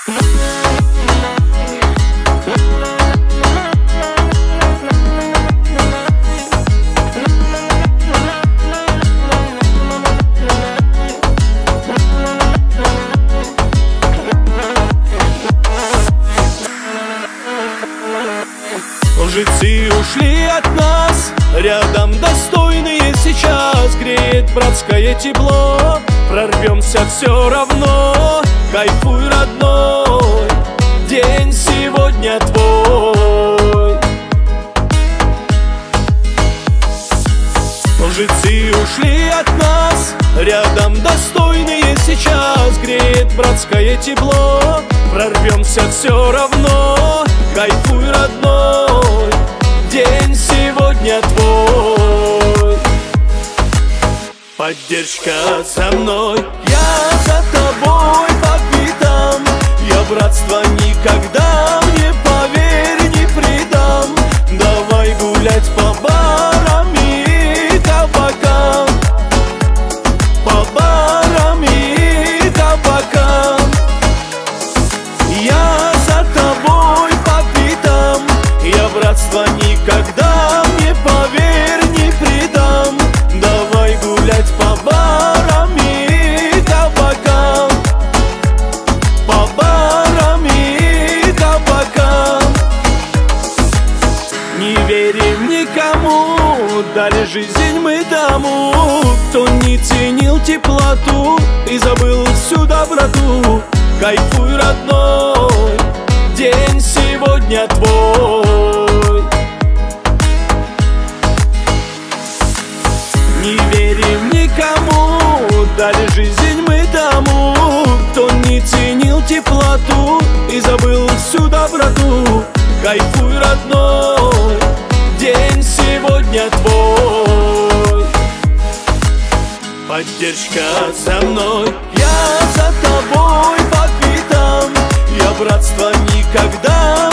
Лжецы ушли от нас, рядом достойные сейчас. Греет братское тепло, прорвемся все равно. Кайфуй, родной, день сегодня твой. Лжецы ушли от нас, рядом достойные сейчас. Греет братское тепло, прорвемся все равно. Кайфуй, родной, день сегодня твой. Поддержка за мной, я за тобой по пятам. Я братство никогда, мне поверь, не предам. Давай гулять по барам и кабакам, по барам и кабакам. Я за тобой по пятам, я братство никогда, мне поверь, не предам. Давай гулять по барам и кабакам, по барам и кабакам. Не верим никому, дали жизнь мы тому, кто не ценил теплоту и забыл всю доброту. Кайфуй, родной, день сегодня твой. Не верим никому, дали жизнь мы тому, кто не ценил теплоту и забыл всю доброту. Кайфуй, родной, день сегодня твой. Поддержка за мной, я за тобой по пятам. Я братство никогда,